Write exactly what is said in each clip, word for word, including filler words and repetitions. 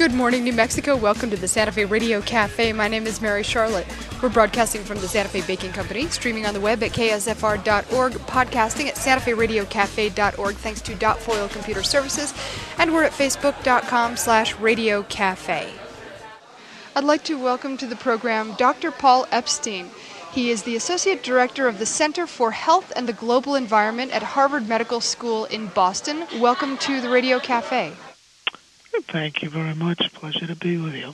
Good morning, New Mexico. Welcome to the Santa Fe Radio Cafe. My name is Mary Charlotte. We're broadcasting from the Santa Fe Baking Company, streaming on the web at K S F R dot org, podcasting at Santa Fe Radio Cafe dot org, thanks to Dot Foil Computer Services, and we're at Facebook dot com slash Radio Cafe. I'd like to welcome to the program Doctor Paul Epstein. He is the Associate Director of the Center for Health and the Global Environment at Harvard Medical School in Boston. Welcome to the Radio Cafe. Thank you very much. Pleasure to be with you.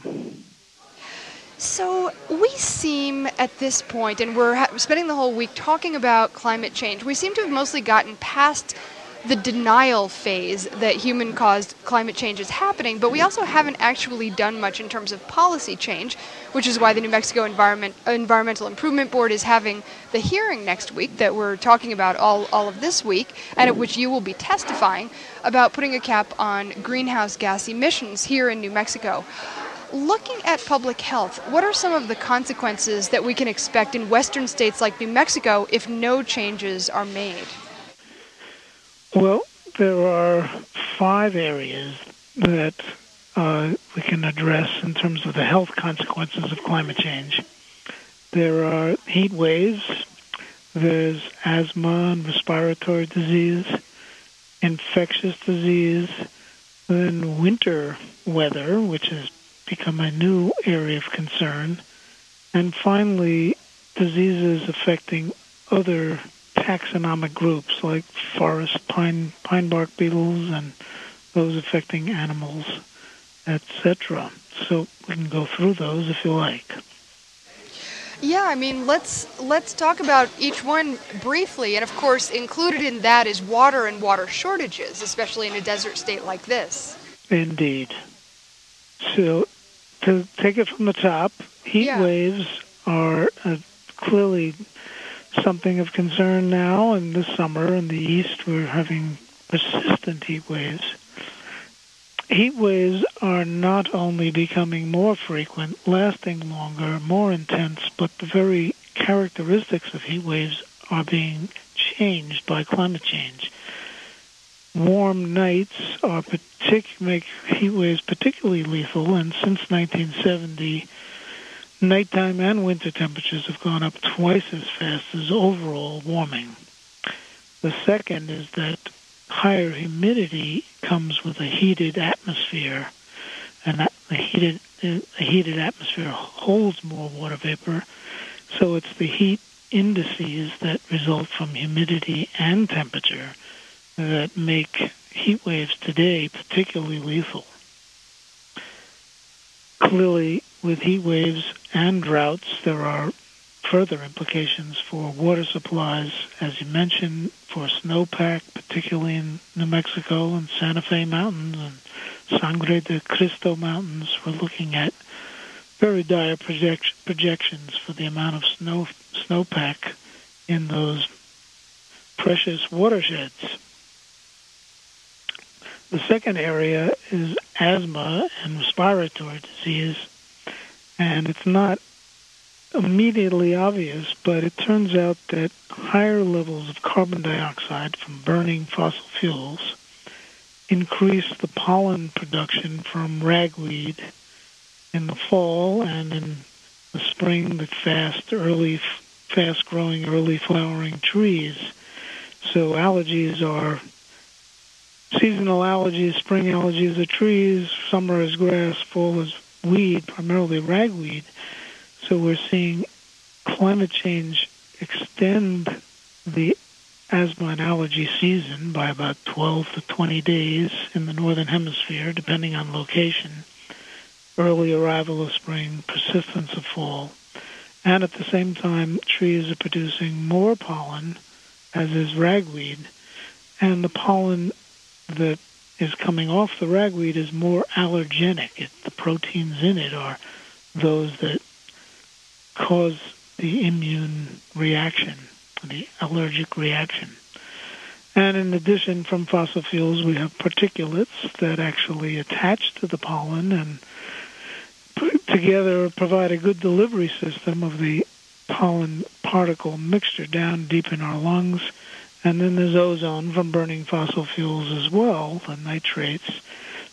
So we seem at this point, and we're ha- spending the whole week talking about climate change, we seem to have mostly gotten past the denial phase that human-caused climate change is happening, but we also haven't actually done much in terms of policy change, which is why the New Mexico Environment, Environmental Improvement Board is having the hearing next week that we're talking about all, all of this week, and at which you will be testifying about putting a cap on greenhouse gas emissions here in New Mexico. Looking at public health, what are some of the consequences that we can expect in western states like New Mexico if no changes are made? Well, there are five areas that uh, we can address in terms of the health consequences of climate change. There are heat waves, there's asthma and respiratory disease, infectious disease, then winter weather, which has become a new area of concern, and finally, diseases affecting other taxonomic groups like forest pine pine bark beetles and those affecting animals, et cetera. So we can go through those if you like. Yeah, I mean, let's let's talk about each one briefly. And of course, included in that is water and water shortages, especially in a desert state like this. Indeed. So to take it from the top, heat yeah. waves are uh, clearly something of concern now, and this summer in the east we're having persistent heat waves. Heat waves are not only becoming more frequent, lasting longer, more intense, but the very characteristics of heat waves are being changed by climate change. Warm nights are partic- make heat waves particularly lethal, and since nineteen seventy, nighttime and winter temperatures have gone up twice as fast as overall warming. The second is that higher humidity comes with a heated atmosphere, and that the heated, a heated atmosphere holds more water vapor, so it's the heat indices that result from humidity and temperature that make heat waves today particularly lethal. Clearly, with heat waves and droughts, there are further implications for water supplies, as you mentioned, for snowpack, particularly in New Mexico and Santa Fe Mountains and Sangre de Cristo Mountains. We're looking at very dire project- projections for the amount of snow snowpack in those precious watersheds. The second area is asthma and respiratory disease, and it's not immediately obvious, but it turns out that higher levels of carbon dioxide from burning fossil fuels increase the pollen production from ragweed in the fall, and in the spring the fast, early, fast-growing, early flowering trees. So allergies are seasonal allergies, spring allergies are trees, summer is grass, fall is weed, primarily ragweed. So we're seeing climate change extend the asthma and allergy season by about twelve to twenty days in the northern hemisphere, depending on location, early arrival of spring, persistence of fall. And at the same time, trees are producing more pollen, as is ragweed, and the pollen that is coming off the ragweed is more allergenic. It, the proteins in it are those that cause the immune reaction, the allergic reaction. And in addition, from fossil fuels, we have particulates that actually attach to the pollen and put together provide a good delivery system of the pollen particle mixture down deep in our lungs. And then there's ozone from burning fossil fuels as well, the nitrates.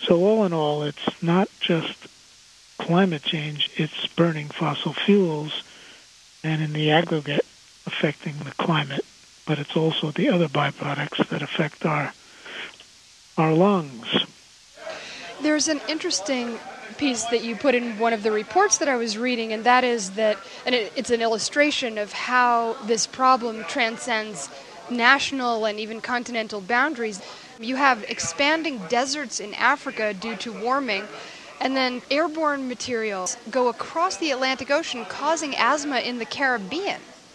So all in all, it's not just climate change, it's burning fossil fuels and in the aggregate affecting the climate, but it's also the other byproducts that affect our our lungs. There's an interesting piece that you put in one of the reports that I was reading, and that is that, and it, it's an illustration of how this problem transcends national and even continental boundaries. You have expanding deserts in Africa due to warming, and then airborne materials go across the Atlantic Ocean, causing asthma in the Caribbean.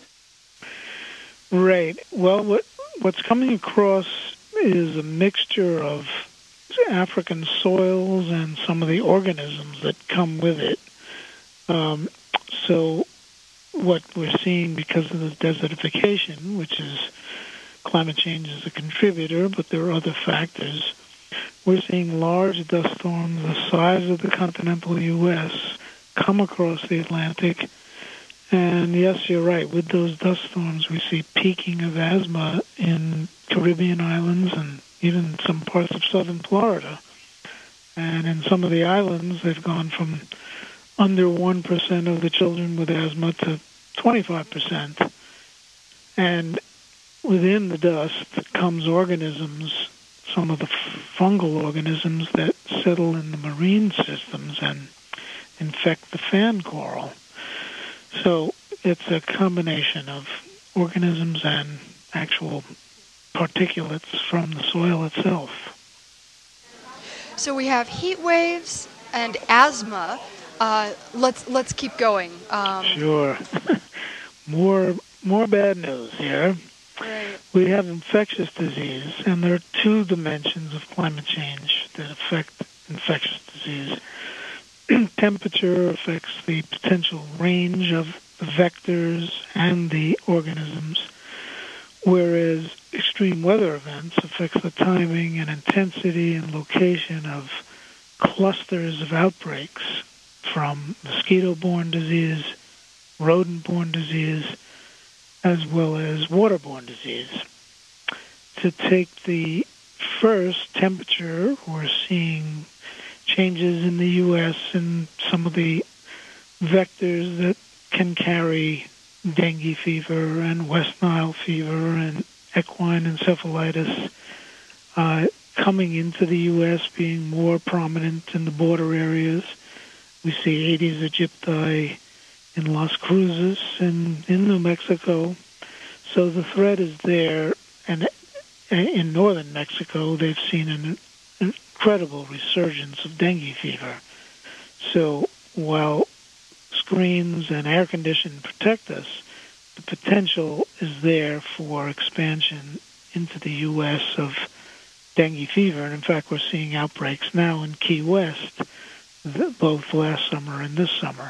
Right. Well, what what's coming across is a mixture of African soils and some of the organisms that come with it. Um, so what we're seeing because of the desertification, which is climate change is a contributor, but there are other factors, we're seeing large dust storms the size of the continental U S come across the Atlantic. And yes, you're right. With those dust storms, we see peaking of asthma in Caribbean islands and even some parts of southern Florida. And in some of the islands, they've gone from under one percent of the children with asthma to twenty-five percent. And within the dust comes organisms, some of the fungal organisms that settle in the marine systems and infect the fan coral. So it's a combination of organisms and actual particulates from the soil itself. So we have heat waves and asthma. Uh, let's let's keep going. Um, sure. more more bad news here. Right. We have infectious disease, and there are two dimensions of climate change that affect infectious disease. Temperature affects the potential range of the vectors and the organisms, whereas extreme weather events affects the timing and intensity and location of clusters of outbreaks from mosquito-borne disease, rodent-borne disease, as well as waterborne disease. To take the first, temperature, we're seeing changes in the U S in some of the vectors that can carry dengue fever and West Nile fever and equine encephalitis uh, coming into the U S being more prominent in the border areas. We see Aedes aegypti in Las Cruces and in New Mexico. So the threat is there, and in northern Mexico they've seen an incredible resurgence of dengue fever. So while screens and air conditioning protect us, the potential is there for expansion into the U S of dengue fever. And in fact, we're seeing outbreaks now in Key West, both last summer and this summer.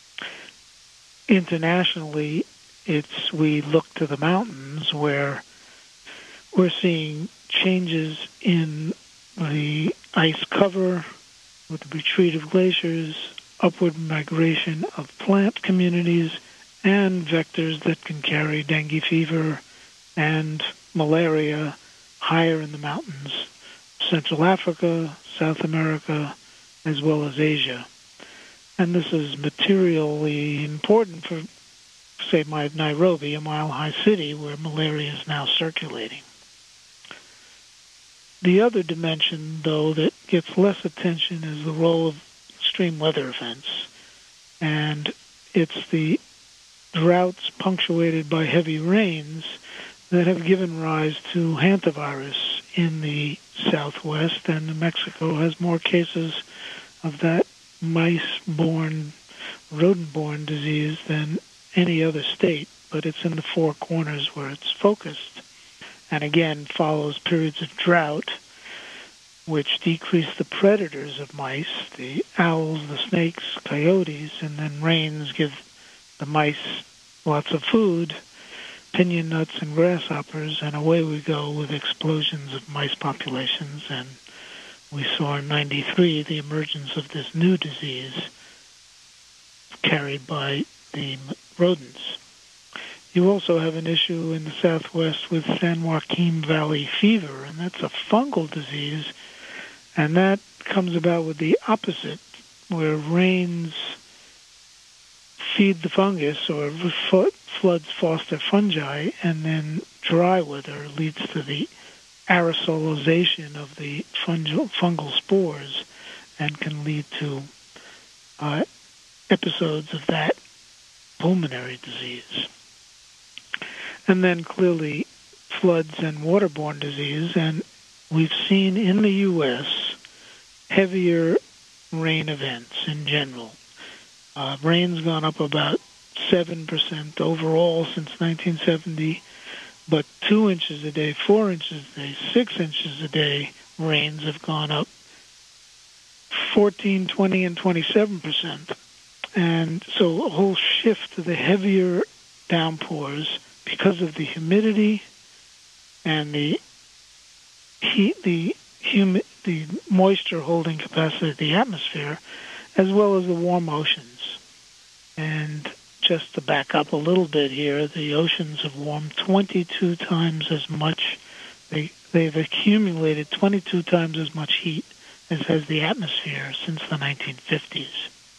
Internationally, it's we look to the mountains where we're seeing changes in the ice cover with the retreat of glaciers, upward migration of plant communities, and vectors that can carry dengue fever and malaria higher in the mountains, Central Africa, South America, as well as Asia. And this is materially important for, say, my Nairobi, a mile-high city where malaria is now circulating. The other dimension, though, that gets less attention is the role of extreme weather events. And it's the droughts punctuated by heavy rains that have given rise to hantavirus in the southwest, and New Mexico has more cases of that mice-borne, rodent-borne disease than any other state, but it's in the Four Corners where it's focused. And again, follows periods of drought, which decrease the predators of mice, the owls, the snakes, coyotes, and then rains give the mice lots of food, pinon nuts and grasshoppers, and away we go with explosions of mice populations. And we saw in ninety-three the emergence of this new disease carried by the rodents. You also have an issue in the southwest with San Joaquin Valley fever, and that's a fungal disease, and that comes about with the opposite, where rains feed the fungus or floods foster fungi, and then dry weather leads to the aerosolization of the fungal, fungal spores and can lead to uh, episodes of that pulmonary disease. And then clearly floods and waterborne disease, and we've seen in the U S heavier rain events in general. Uh, rain's gone up about seven percent overall since nineteen seventy, but two inches a day, four inches a day, six inches a day rains have gone up fourteen, twenty, and twenty-seven percent. And so a whole shift to the heavier downpours because of the humidity and the heat, the humi- the moisture holding capacity of the atmosphere, as well as the warm oceans. And just to back up a little bit here, the oceans have warmed twenty-two times as much. They, they've accumulated twenty-two times as much heat as has the atmosphere since the nineteen fifties.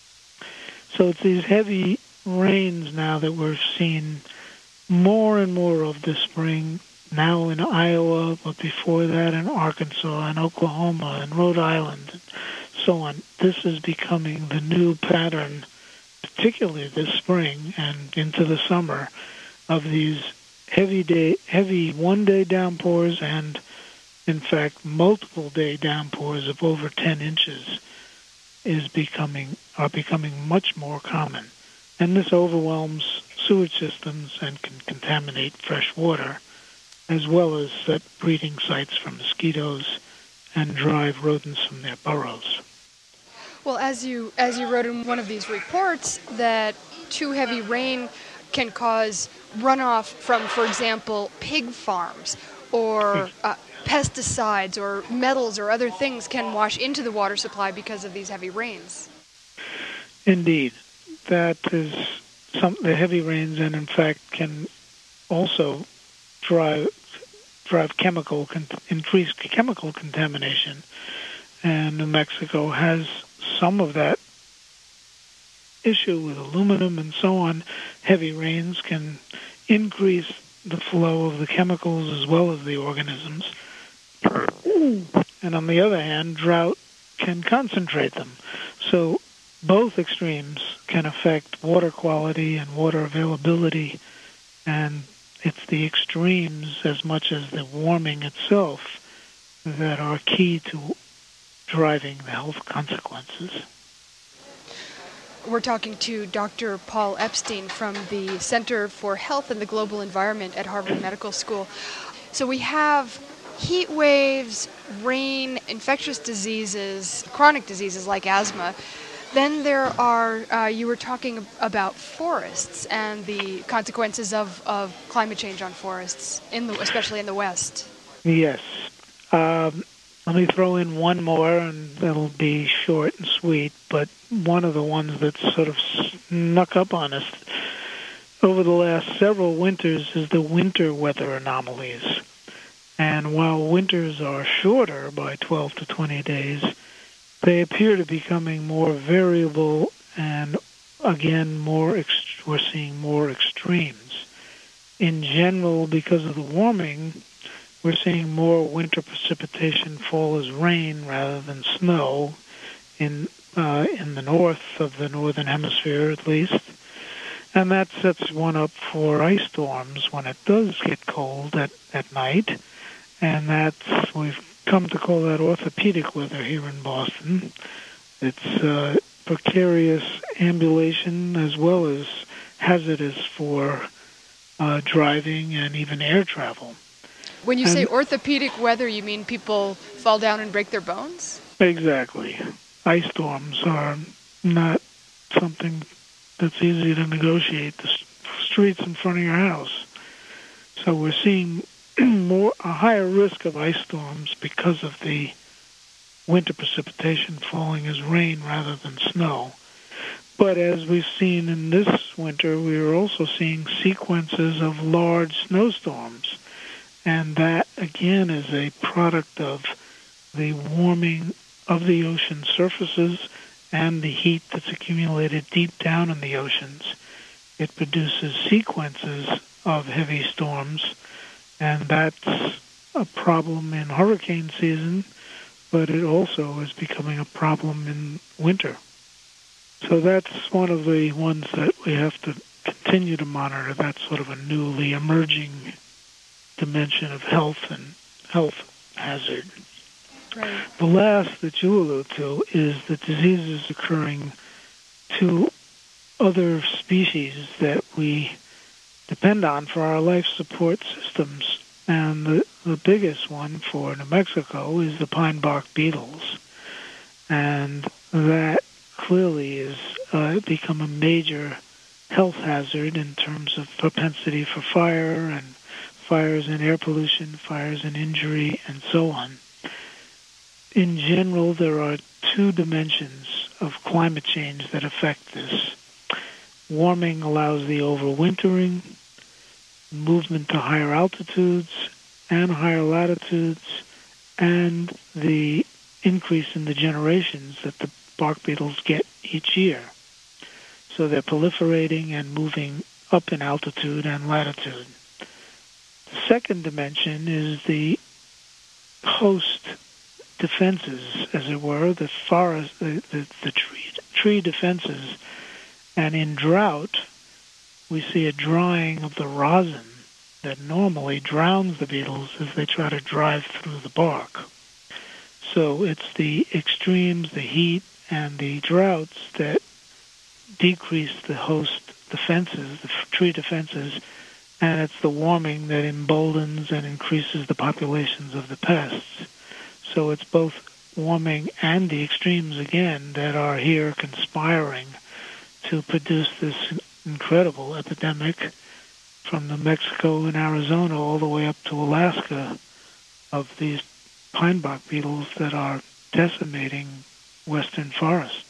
So it's these heavy rains now that we're seeing more and more of this spring, now in Iowa, but before that in Arkansas and Oklahoma and Rhode Island and so on. This is becoming the new pattern, particularly this spring and into the summer, of these heavy day, heavy one-day downpours and, in fact, multiple-day downpours of over ten inches is becoming are becoming much more common. And this overwhelms sewage systems and can contaminate fresh water, as well as set breeding sites for mosquitoes and drive rodents from their burrows. Well, as you as you wrote in one of these reports, that too heavy rain can cause runoff from, for example, pig farms, or uh, pesticides or metals or other things can wash into the water supply because of these heavy rains. Indeed. That is some the heavy rains, and in fact can also drive drive chemical con- increase chemical contamination. And New Mexico has some of that issue with aluminum and so on. Heavy rains can increase the flow of the chemicals as well as the organisms. And on the other hand, drought can concentrate them. So both extremes can affect water quality and water availability, and it's the extremes as much as the warming itself that are key to driving the health consequences. We're talking to Doctor Paul Epstein from the Center for Health and the Global Environment at Harvard Medical School. So we have heat waves, rain, infectious diseases, chronic diseases like asthma. Then there are, uh, you were talking about forests and the consequences of, of climate change on forests, in the, especially in the West. Yes. Um, let me throw in one more, and it'll be short and sweet, but one of the ones that sort of snuck up on us over the last several winters is the winter weather anomalies. And while winters are shorter by twelve to twenty days, they appear to be becoming more variable, and again, more ext- we're seeing more extremes. In general, because of the warming, we're seeing more winter precipitation fall as rain rather than snow in uh, in the north of the northern hemisphere, at least. And that sets one up for ice storms when it does get cold at, at night. And that's, we've come to call that orthopedic weather here in Boston. It's uh, precarious ambulation as well as hazardous for uh, driving and even air travel. When you and, say orthopedic weather, you mean people fall down and break their bones? Exactly. Ice storms are not something that's easy to negotiate. The streets in front of your house. So we're seeing more a higher risk of ice storms because of the winter precipitation falling as rain rather than snow. But as we've seen in this winter, we are also seeing sequences of large snowstorms. And that, again, is a product of the warming of the ocean surfaces and the heat that's accumulated deep down in the oceans. It produces sequences of heavy storms, and that's a problem in hurricane season, but it also is becoming a problem in winter. So that's one of the ones that we have to continue to monitor. That's sort of a newly emerging dimension of health and health hazard. Right. The last that you allude to is the diseases occurring to other species that we depend on for our life support systems. And the, the biggest one for New Mexico is the pine bark beetles. And that clearly has uh, become a major health hazard in terms of propensity for fire and fires and air pollution, fires and injury, and so on. In general, there are two dimensions of climate change that affect this. Warming allows the overwintering, movement to higher altitudes and higher latitudes, and the increase in the generations that the bark beetles get each year. So they're proliferating and moving up in altitude and latitude. The second dimension is the host defenses, as it were, the forest, the, the, the tree, tree defenses. And in drought, we see a drying of the rosin that normally drowns the beetles as they try to drive through the bark. So it's the extremes, the heat, and the droughts that decrease the host defenses, the tree defenses, and it's the warming that emboldens and increases the populations of the pests. So it's both warming and the extremes, again, that are here conspiring to produce this incredible epidemic from New Mexico and Arizona all the way up to Alaska of these pine bark beetles that are decimating western forests.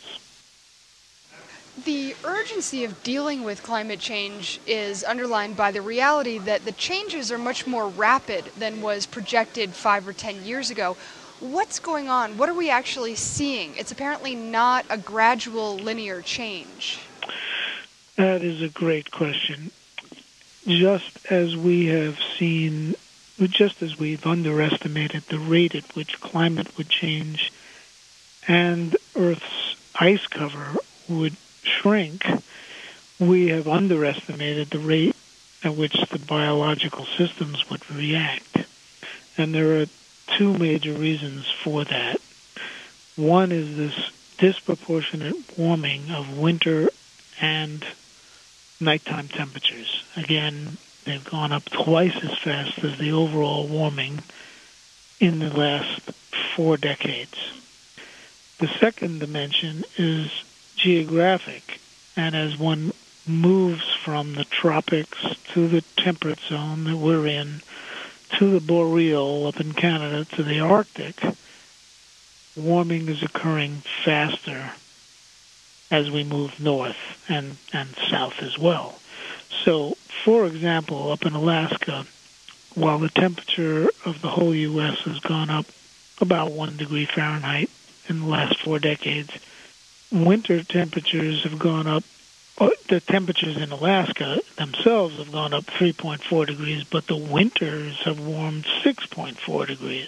The urgency of dealing with climate change is underlined by the reality that the changes are much more rapid than was projected five or ten years ago. What's going on? What are we actually seeing? It's apparently not a gradual linear change. That is a great question. Just as we have seen, just as we've underestimated the rate at which climate would change and Earth's ice cover would shrink, we have underestimated the rate at which the biological systems would react. And there are two major reasons for that. One is this disproportionate warming of winter and nighttime temperatures. Again, they've gone up twice as fast as the overall warming in the last four decades. The second dimension is geographic, and as one moves from the tropics to the temperate zone that we're in, to the boreal up in Canada, to the Arctic, warming is occurring faster as we move north and, and south as well. So, for example, up in Alaska, while the temperature of the whole U S has gone up about one degree Fahrenheit in the last four decades, winter temperatures have gone up, the temperatures in Alaska themselves have gone up three point four degrees, but the winters have warmed six point four degrees.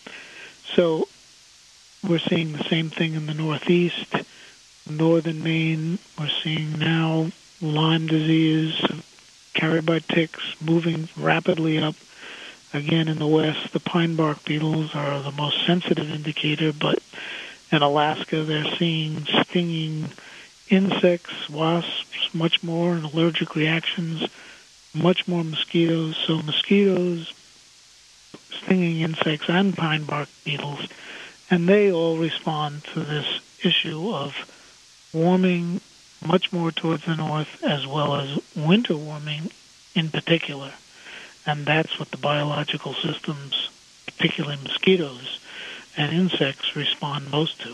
So we're seeing the same thing in the Northeast. Northern Maine, we're seeing now Lyme disease carried by ticks moving rapidly up. Again, in the West, the pine bark beetles are the most sensitive indicator, but in Alaska, they're seeing stinging insects, wasps, much more, and allergic reactions, much more mosquitoes. So mosquitoes, stinging insects, and pine bark beetles, and they all respond to this issue of warming much more towards the north, as well as winter warming in particular. And that's what the biological systems, particularly mosquitoes and insects, respond most to.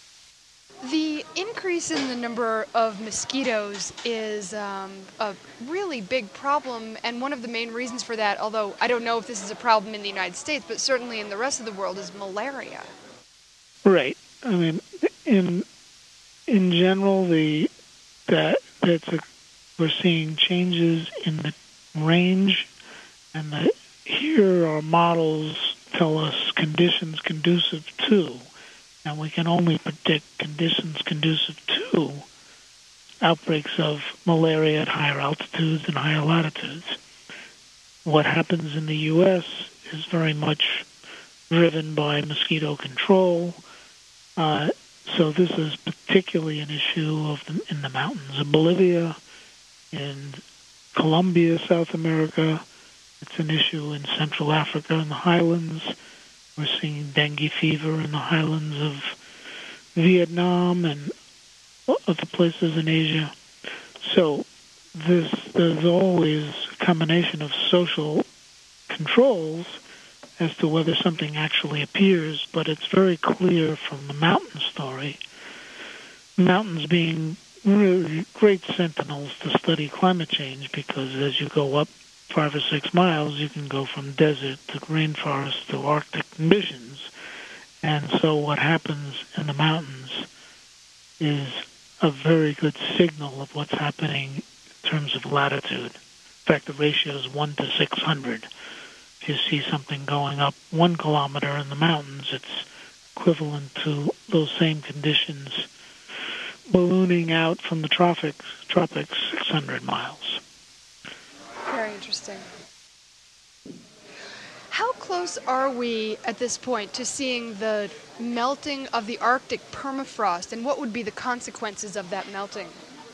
The increase in the number of mosquitoes is um, a really big problem, and one of the main reasons for that, although I don't know if this is a problem in the United States, but certainly in the rest of the world, is malaria. Right. I mean, in in general, the that that's a, we're seeing changes in the range, and the, here our models tell us conditions conducive to, and we can only predict conditions conducive to outbreaks of malaria at higher altitudes and higher latitudes. What happens in the U S is very much driven by mosquito control. Uh, so this is particularly an issue of the, in the mountains of Bolivia, in Colombia, South America. It's an issue in Central Africa in the highlands. We're seeing dengue fever in the highlands of Vietnam and other places in Asia. So this, there's always a combination of social controls as to whether something actually appears, but it's very clear from the mountain story, mountains being really great sentinels to study climate change, because as you go up five or six miles, you can go from desert to rainforest to Arctic conditions. And so what happens in the mountains is a very good signal of what's happening in terms of latitude. In fact, the ratio is one to six hundred. If you see something going up one kilometer in the mountains, it's equivalent to those same conditions ballooning out from the tropics, tropics six hundred miles. Very interesting. How close are we at this point to seeing the melting of the Arctic permafrost, and what would be the consequences of that melting?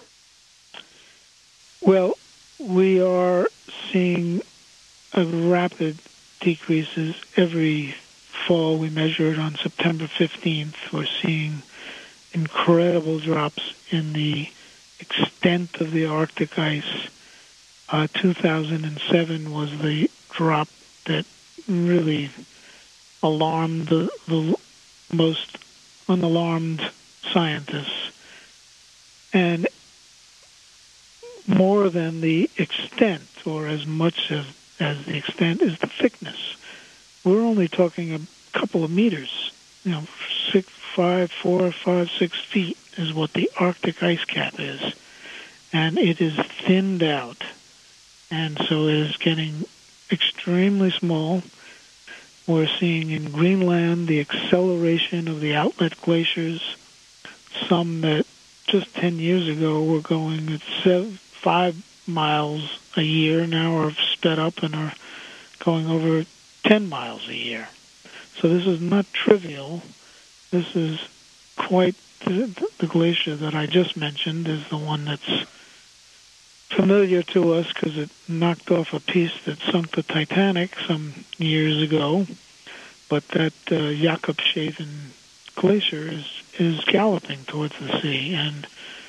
Well, we are seeing a rapid decreases. Every fall we measure it on September fifteenth. We're seeing incredible drops in the extent of the Arctic ice. Uh, two thousand seven was the drop that really alarmed the, the most unalarmed scientists. And more than the extent, or as much as, as the extent, is the thickness. We're only talking a couple of meters. You know, six, five, four, five, six feet is what the Arctic ice cap is. And it is thinned out. And so it is getting extremely small. We're seeing in Greenland the acceleration of the outlet glaciers, some that just ten years ago were going at seven, five miles a year, now are sped up and are going over ten miles a year. So this is not trivial. This is quite the, the glacier that I just mentioned is the one that's familiar to us because it knocked off a piece that sunk the Titanic some years ago. But that uh, Jakobshavn glacier is, is galloping towards the sea, and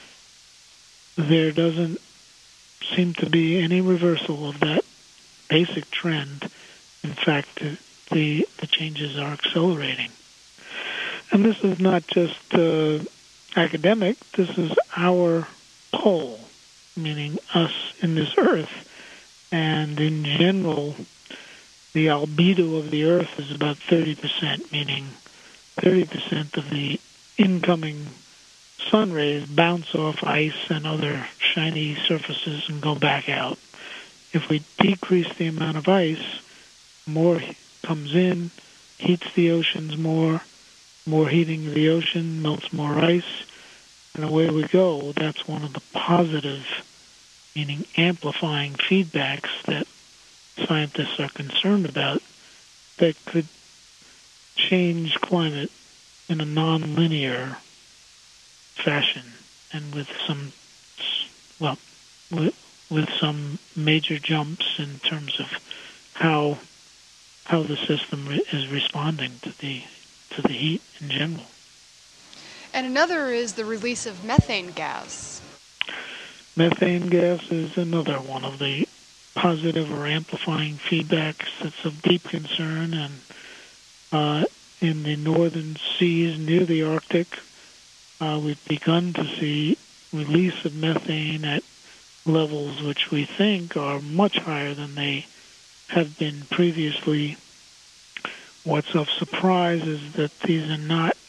there doesn't seem to be any reversal of that basic trend. In fact, the, the changes are accelerating. And this is not just uh, academic, this is our pole, meaning us in this Earth. And in general, the albedo of the Earth is about thirty percent, meaning thirty percent of the incoming sun rays bounce off ice and other shiny surfaces and go back out. If we decrease the amount of ice, more comes in, heats the oceans more, more heating of the ocean melts more ice, and away we go. That's one of the positive, meaning amplifying feedbacks that scientists are concerned about that could change climate in a non-linear fashion and with some, well, with, with some major jumps in terms of how how the system re- is responding to the to the heat in general. And another is the release of methane gas. Methane gas is another one of the positive or amplifying feedbacks that's of deep concern, and uh, in the northern seas near the Arctic, uh, we've begun to see release of methane at levels which we think are much higher than they have been previously. What's of surprise is that these are not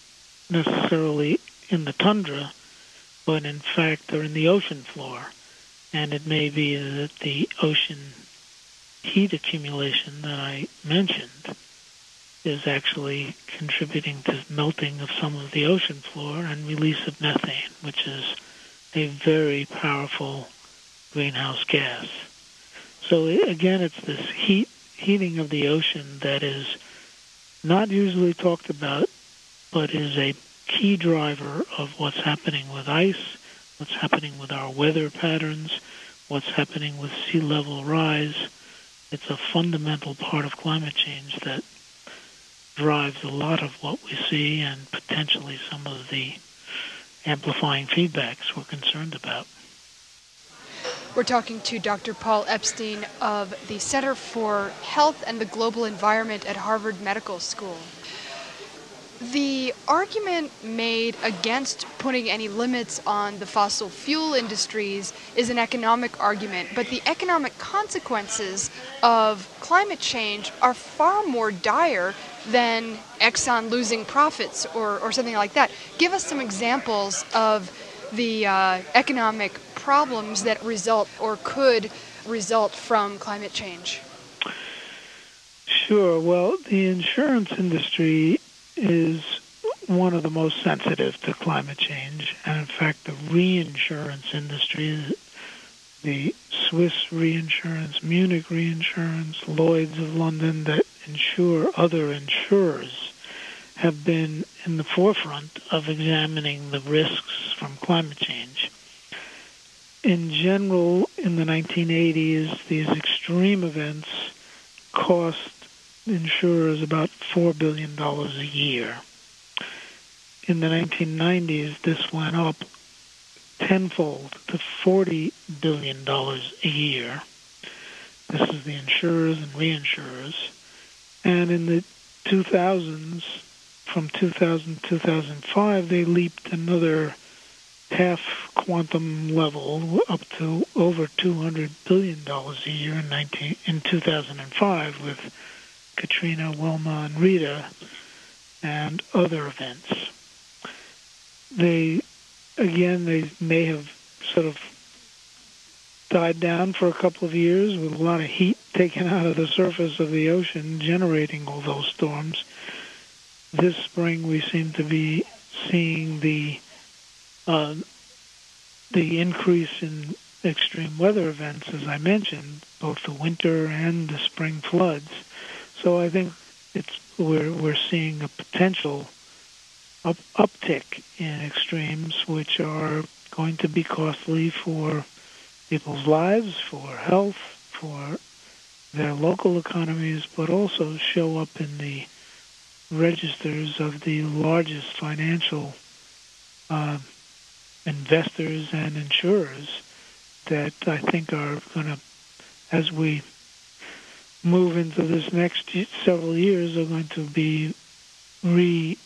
necessarily in the tundra, but in fact they're in the ocean floor. And it may be that the ocean heat accumulation that I mentioned is actually contributing to melting of some of the ocean floor and release of methane, which is a very powerful greenhouse gas. So again, it's this heat heating of the ocean that is not usually talked about, but is a key driver of what's happening with ice, what's happening with our weather patterns, what's happening with sea level rise. It's a fundamental part of climate change that drives a lot of what we see and potentially some of the amplifying feedbacks we're concerned about. We're talking to Doctor Paul Epstein of the Center for Health and the Global Environment at Harvard Medical School. The argument made against putting any limits on the fossil fuel industries is an economic argument, but the economic consequences of climate change are far more dire than Exxon losing profits or, or something like that. Give us some examples of the uh, economic problems that result or could result from climate change. Sure. Well, the insurance industry is one of the most sensitive to climate change. And in fact, the reinsurance industry, the Swiss reinsurance, Munich reinsurance, Lloyd's of London, that insure other insurers, have been in the forefront of examining the risks from climate change. In general, in the nineteen eighties, these extreme events cost insurers about four billion dollars a year. In the nineteen nineties, this went up tenfold to forty billion dollars a year. This is the insurers and reinsurers. And in the two thousands, from two thousand to two thousand five, they leaped another half quantum level up to over two hundred billion dollars a year in, nineteen, in two thousand five with Katrina, Wilma, and Rita, and other events. They, again, they may have sort of died down for a couple of years with a lot of heat taken out of the surface of the ocean, generating all those storms. This spring, we seem to be seeing the uh, the increase in extreme weather events, as I mentioned, both the winter and the spring floods. So I think it's we're we're seeing a potential up, uptick in extremes, which are going to be costly for people's lives, for health, for their local economies, but also show up in the registers of the largest financial uh, investors and insurers that I think are going to, as we move into this next several years, are going to be re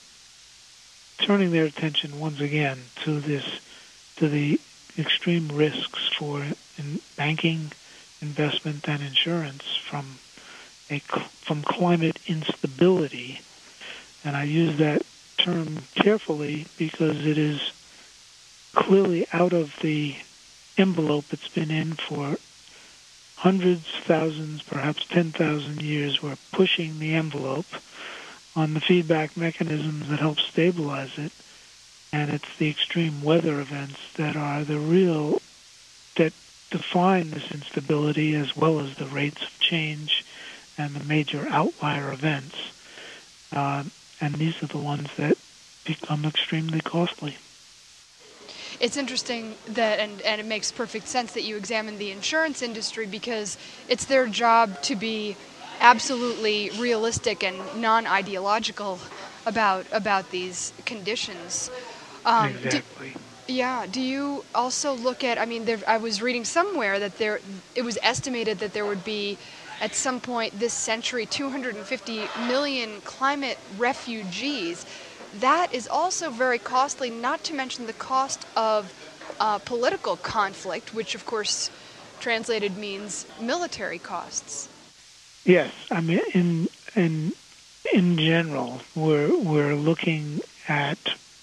turning their attention once again to this, to the extreme risks for in banking, investment, and insurance from a from climate instability. And I use that term carefully because it is clearly out of the envelope it's been in for hundreds, thousands, perhaps ten thousand years. We're pushing the envelope on the feedback mechanisms that help stabilize it. And it's the extreme weather events that are the real, that define this instability, as well as the rates of change and the major outlier events. Uh, and these are the ones that become extremely costly. It's interesting that, and, and it makes perfect sense that you examine the insurance industry, because it's their job to be absolutely realistic and non-ideological about about these conditions. Um, exactly. Do, yeah. Do you also look at? I mean, there, I was reading somewhere that there it was estimated that there would be, at some point this century, two hundred fifty million climate refugees. That is also very costly, not to mention the cost of uh, political conflict, which of course translated means military costs. Yes, I mean, in in in general, we're we're looking at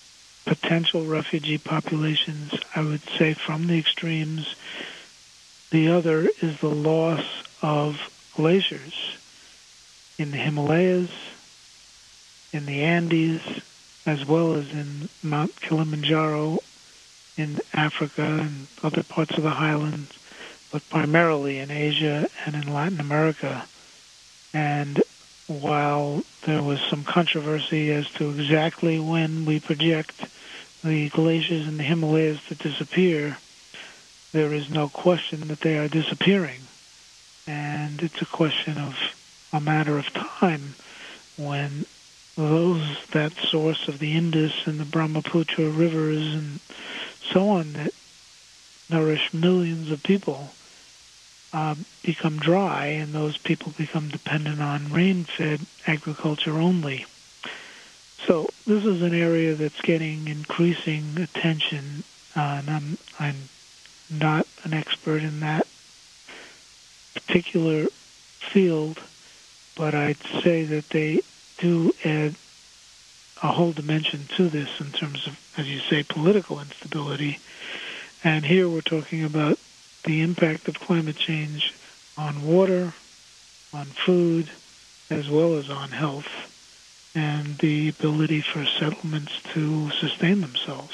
potential refugee populations, I would say, from the extremes. The other is the loss of glaciers in the Himalayas, in the Andes, as well as in Mount Kilimanjaro in Africa and other parts of the highlands, but primarily in Asia and in Latin America. And while there was some controversy as to exactly when we project the glaciers in the Himalayas to disappear, there is no question that they are disappearing. And it's a question of a matter of time when those, that source of the Indus and the Brahmaputra rivers and so on that nourish millions of people uh, become dry, and those people become dependent on rain-fed agriculture only. So this is an area that's getting increasing attention, uh, and I'm, I'm not an expert in that particular field, but I'd say that they do add a whole dimension to this in terms of, as you say, political instability. And here we're talking about the impact of climate change on water, on food, as well as on health, and the ability for settlements to sustain themselves.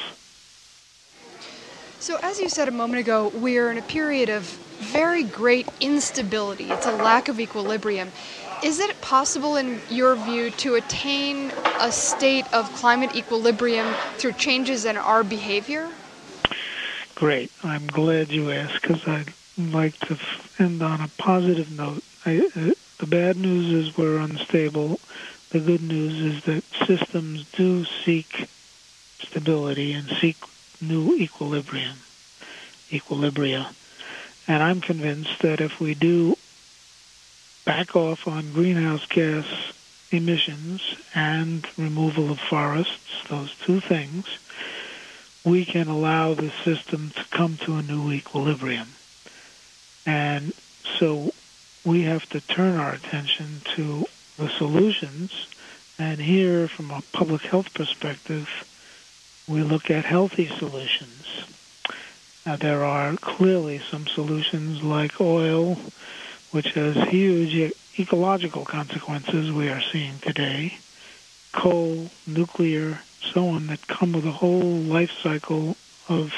So as you said a moment ago, we're in a period of very great instability. It's a lack of equilibrium. Is it possible, in your view, to attain a state of climate equilibrium through changes in our behavior? Great. I'm glad you asked, because I'd like to end on a positive note. I, uh, the bad news is we're unstable. The good news is that systems do seek stability and seek new equilibrium, equilibria. And I'm convinced that if we do back off on greenhouse gas emissions and removal of forests, those two things, we can allow the system to come to a new equilibrium. And so we have to turn our attention to the solutions. And here, from a public health perspective, we look at healthy solutions. Now, there are clearly some solutions like oil, which has huge e- ecological consequences we are seeing today, coal, nuclear, so on, that come with a whole life cycle of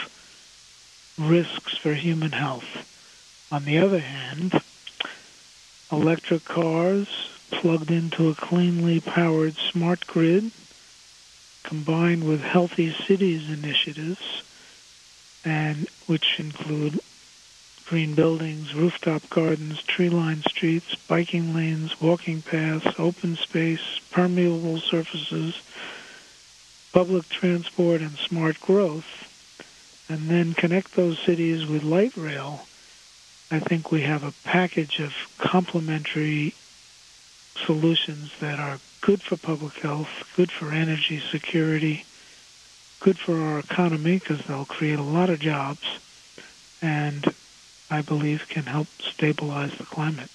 risks for human health. On the other hand, electric cars plugged into a cleanly powered smart grid, combined with healthy cities initiatives, and which include green buildings, rooftop gardens, tree-lined streets, biking lanes, walking paths, open space, permeable surfaces, public transport, and smart growth, and then connect those cities with light rail, I think we have a package of complementary solutions that are good for public health, good for energy security, good for our economy because they'll create a lot of jobs, and I believe can help stabilize the climate.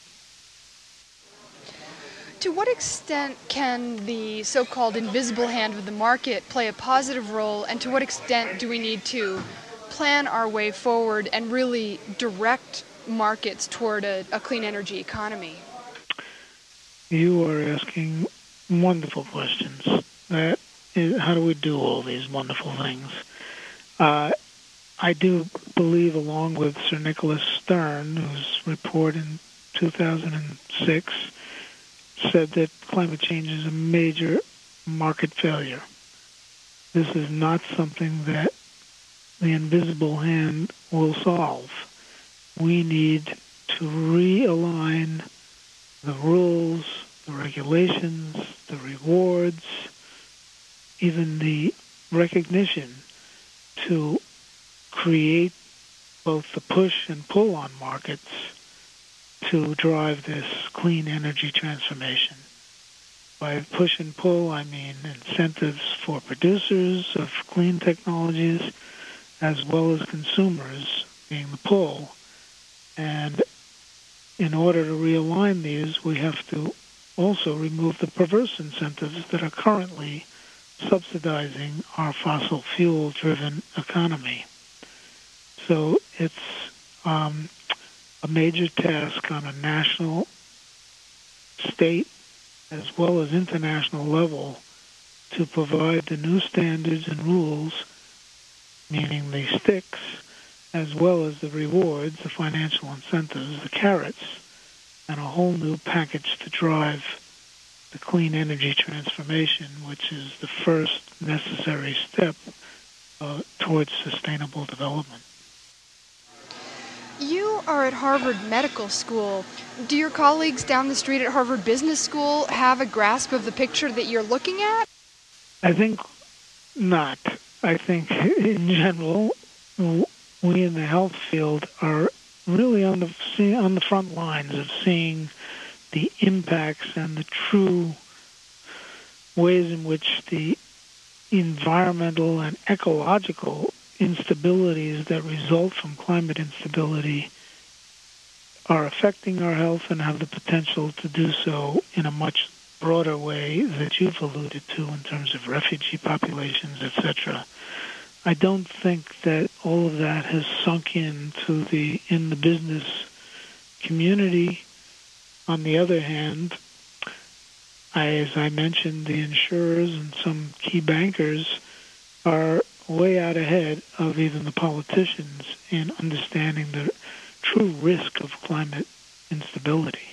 To what extent can the so-called invisible hand of the market play a positive role, and to what extent do we need to plan our way forward and really direct markets toward a, a clean energy economy? You are asking wonderful questions. That is, how do we do all these wonderful things? Uh, I do believe, along with Sir Nicholas Stern, whose report in two thousand six said that climate change is a major market failure. This is not something that the invisible hand will solve. We need to realign the rules, the regulations, the rewards, even the recognition to create both the push and pull on markets to drive this clean energy transformation. By push and pull, I mean incentives for producers of clean technologies as well as consumers being the pull. And in order to realign these, we have to also remove the perverse incentives that are currently subsidizing our fossil fuel-driven economy. So it's um, a major task on a national, state, as well as international level to provide the new standards and rules, meaning the sticks, as well as the rewards, the financial incentives, the carrots, and a whole new package to drive the clean energy transformation, which is the first necessary step uh, towards sustainable development. You are at Harvard Medical School. Do your colleagues down the street at Harvard Business School have a grasp of the picture that you're looking at? I think not. I think in general, we in the health field are really on the on the front lines of seeing the impacts and the true ways in which the environmental and ecological instabilities that result from climate instability are affecting our health and have the potential to do so in a much broader way that you've alluded to in terms of refugee populations, et cetera. I don't think that all of that has sunk into the in the business community. On the other hand, I, as I mentioned, the insurers and some key bankers are way out ahead of even the politicians in understanding the true risk of climate instability.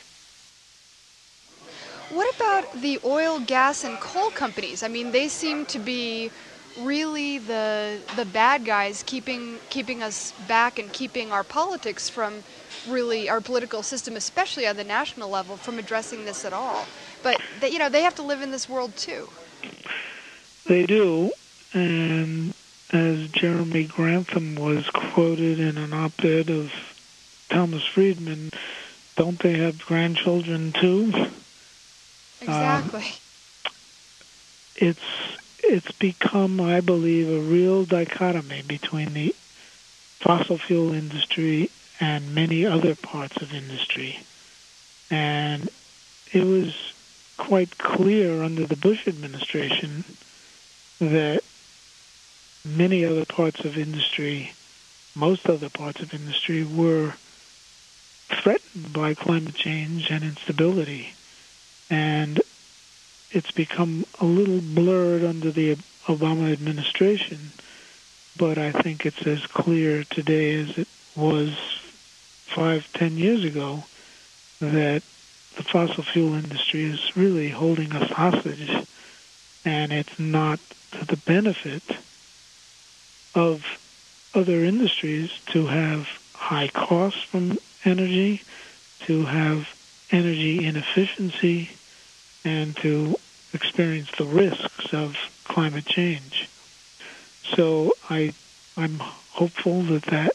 What about the oil, gas, and coal companies? I mean, they seem to be really the the bad guys keeping keeping us back and keeping our politics from really our political system, especially on the national level, from addressing this at all. But they, you know, they have to live in this world too. They do, and as Jeremy Grantham was quoted in an op-ed of Thomas Friedman, don't they have grandchildren too? Exactly. Um, it's it's become, I believe, a real dichotomy between the fossil fuel industry and many other parts of industry. And it was quite clear under the Bush administration that many other parts of industry, most other parts of industry, were threatened by climate change and instability. And it's become a little blurred under the Obama administration, but I think it's as clear today as it was five, ten years ago that the fossil fuel industry is really holding us hostage, and it's not to the benefit of other industries to have high costs from energy, to have energy inefficiency, and to experience the risks of climate change. So I, I'm hopeful that that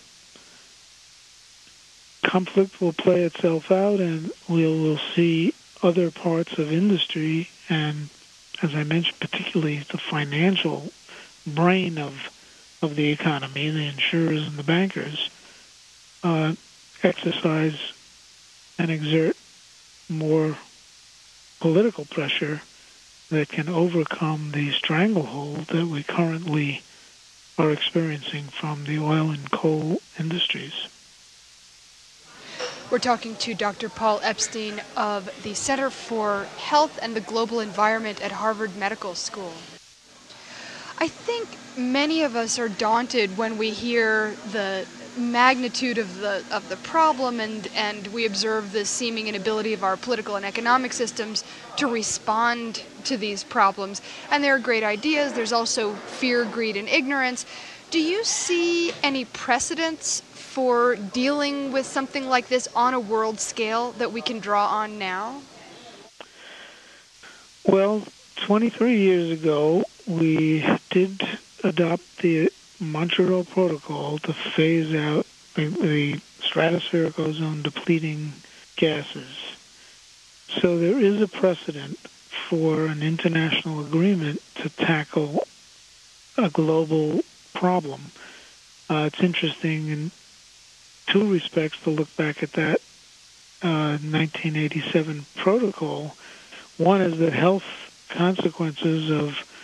conflict will play itself out, and we'll, we'll see other parts of industry, and as I mentioned, particularly the financial brain of of the economy, the insurers and the bankers, uh, exercise and exert more political pressure that can overcome the stranglehold that we currently are experiencing from the oil and coal industries. We're talking to Doctor Paul Epstein of the Center for Health and the Global Environment at Harvard Medical School. I think many of us are daunted when we hear the magnitude of the of the problem and, and we observe the seeming inability of our political and economic systems to respond to these problems. And there are great ideas. There's also fear, greed, and ignorance. Do you see any precedents for dealing with something like this on a world scale that we can draw on now? Well, twenty-three years ago, we did adopt the Montreal Protocol to phase out the, the stratospheric ozone depleting gases. So there is a precedent for an international agreement to tackle a global problem. Uh, it's interesting in two respects to look back at that uh, nineteen eighty-seven protocol. One is that health consequences of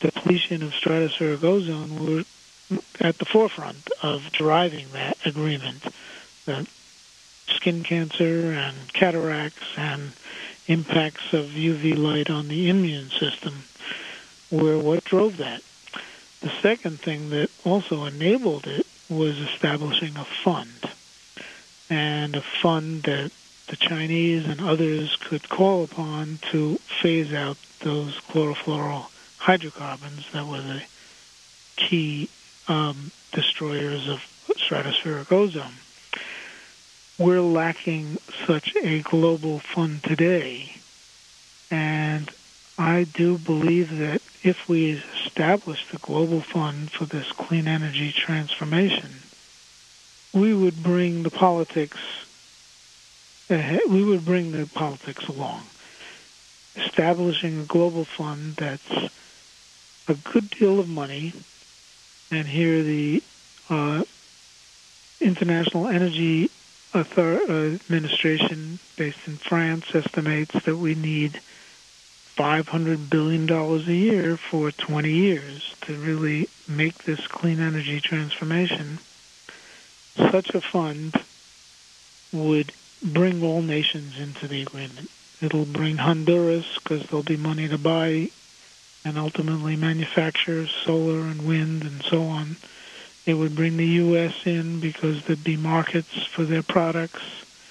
depletion of stratospheric ozone were at the forefront of driving that agreement. That skin cancer and cataracts and impacts of U V light on the immune system were what drove that. The second thing that also enabled it was establishing a fund, and a fund that the Chinese and others could call upon to phase out those chlorofluoral hydrocarbons that were the key um, destroyers of stratospheric ozone. We're lacking such a global fund today, and I do believe that if we establish the global fund for this clean energy transformation, we would bring the politics ahead, we would bring the politics along. Establishing a global fund that's a good deal of money, and here the uh, International Energy Author- uh, Administration based in France estimates that we need five hundred billion dollars a year for twenty years to really make this clean energy transformation. Such a fund would bring all nations into the agreement. It'll bring Honduras because there'll be money to buy and ultimately manufacture solar and wind and so on. It would bring the U S in because there'd be markets for their products.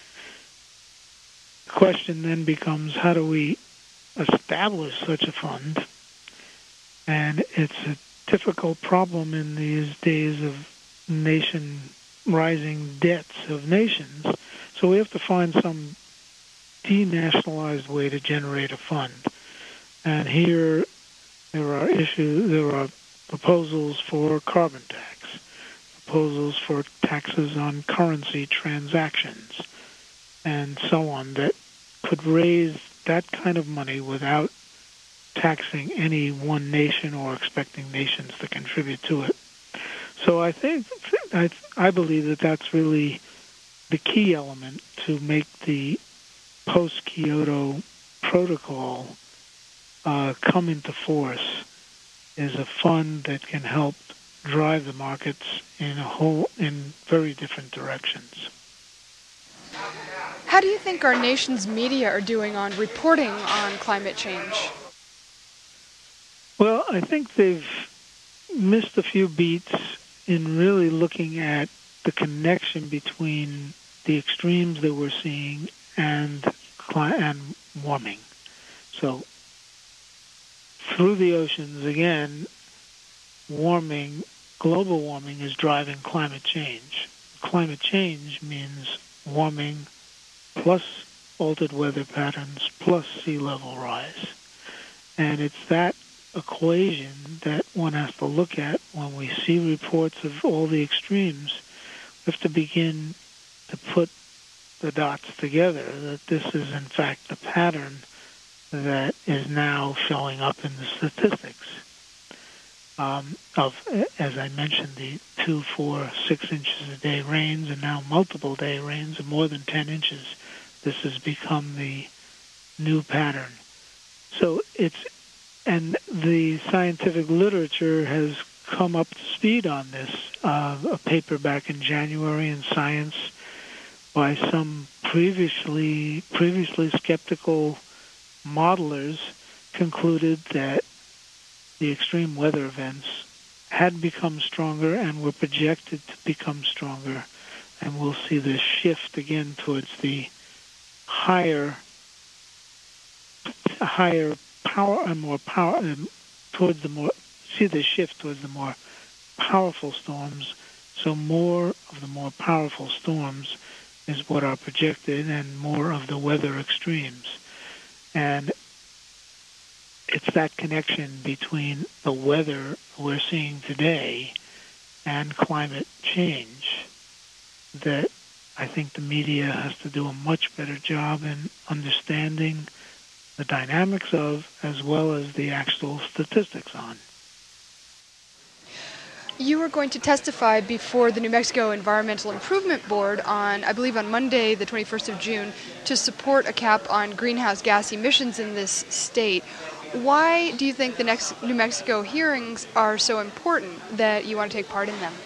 The question then becomes, how do we establish such a fund? And it's a difficult problem in these days of nation rising debts of nations. So we have to find some denationalized way to generate a fund. And here there are issues, there are proposals for carbon tax, proposals for taxes on currency transactions, and so on, that could raise that kind of money without taxing any one nation or expecting nations to contribute to it. So I think, I, I believe that that's really the key element to make the post-Kyoto protocol uh, come into force, is a fund that can help drive the markets in a whole, in very different directions. How do you think our nation's media are doing on reporting on climate change? Well, I think they've missed a few beats in really looking at the connection between the extremes that we're seeing and and warming. So through the oceans, again, warming, global warming is driving climate change. Climate change means warming plus altered weather patterns plus sea level rise. And it's that equation that one has to look at when we see reports of all the extremes. We have to begin to put the dots together, that this is in fact the pattern that is now showing up in the statistics um, of, as I mentioned, the two, four, six inches a day rains, and now multiple day rains of more than ten inches. This has become the new pattern. So it's, and the scientific literature has come up to speed on this. Uh, a paper back in January in Science by some previously previously skeptical modelers concluded that the extreme weather events had become stronger and were projected to become stronger, and we'll see this shift again towards the higher, higher power and more power, um, towards the more see the shift towards the more powerful storms. So more of the more powerful storms is what are projected, and more of the weather extremes. And it's that connection between the weather we're seeing today and climate change that I think the media has to do a much better job in understanding the dynamics of, as well as the actual statistics on. You were going to testify before the New Mexico Environmental Improvement Board on, I believe, on Monday, the twenty-first of June, to support a cap on greenhouse gas emissions in this state. Why do you think the next New Mexico hearings are so important that you want to take part in them?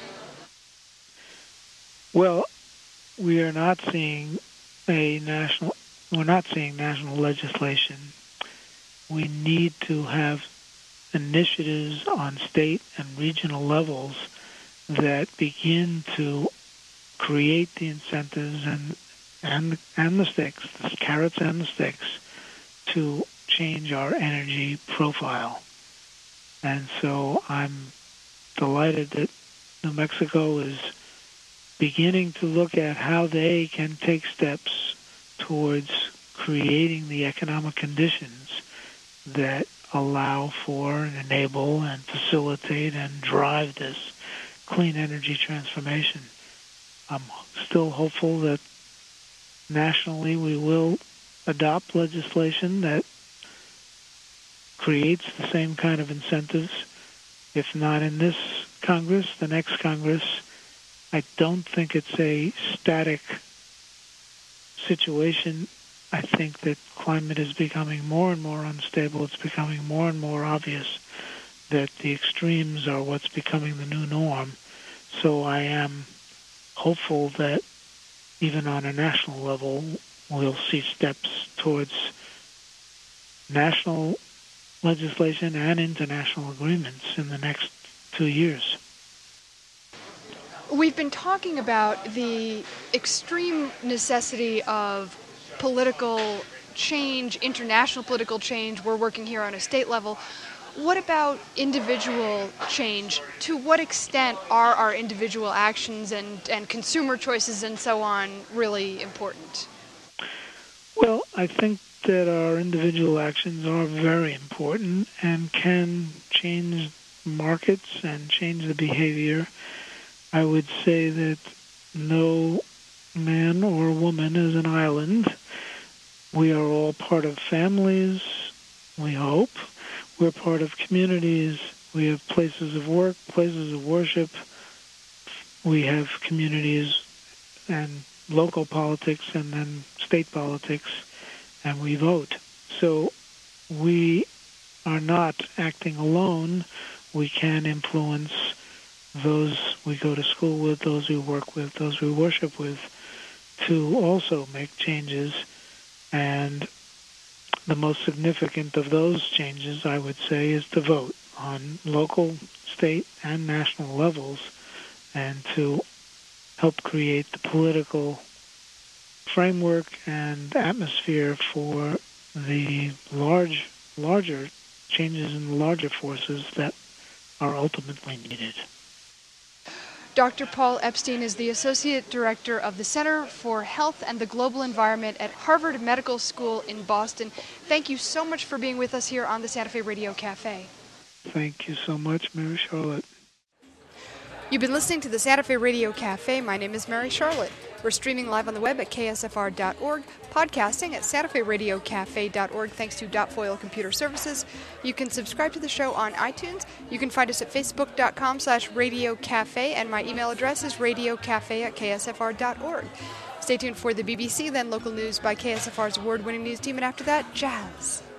Well, we are not seeing a national, we're not seeing national legislation. We need to have initiatives on state and regional levels that begin to create the incentives and and and the sticks, the carrots and the sticks, to change our energy profile. And so I'm delighted that New Mexico is beginning to look at how they can take steps towards creating the economic conditions that allow for and enable and facilitate and drive this clean energy transformation. I'm still hopeful that nationally we will adopt legislation that creates the same kind of incentives. If not in this Congress, the next Congress. I don't think it's a static situation. I think that climate is becoming more and more unstable. It's becoming more and more obvious that the extremes are what's becoming the new norm. So I am hopeful that even on a national level, we'll see steps towards national legislation and international agreements in the next two years. We've been talking about the extreme necessity of political change, international political change. We're working here on a state level. What about individual change? To what extent are our individual actions and, and consumer choices and so on really important? Well, I think that our individual actions are very important and can change markets and change the behavior. I would say that no man or woman is an island. We are all part of families, we hope. We're part of communities. We have places of work, places of worship. We have communities and local politics and then state politics, and we vote. So we are not acting alone. We can influence those we go to school with, those we work with, those we worship with, to also make changes. And the most significant of those changes, I would say, is to vote on local, state, and national levels, and to help create the political framework and atmosphere for the large, larger changes in the larger forces that are ultimately needed. Doctor Paul Epstein is the Associate Director of the Center for Health and the Global Environment at Harvard Medical School in Boston. Thank you so much for being with us here on the Santa Fe Radio Cafe. Thank you so much, Mary Charlotte. You've been listening to the Santa Fe Radio Cafe. My name is Mary Charlotte. We're streaming live on the web at K S F R dot org, podcasting at Santa Fe Radio Cafe dot org thanks to Dot Foil Computer Services. You can subscribe to the show on iTunes. You can find us at Facebook dot com slash Radio Cafe, and my email address is radiocafe at K S F R dot org. Stay tuned for the B B C, then local news by K S F R's award-winning news team, and after that, jazz.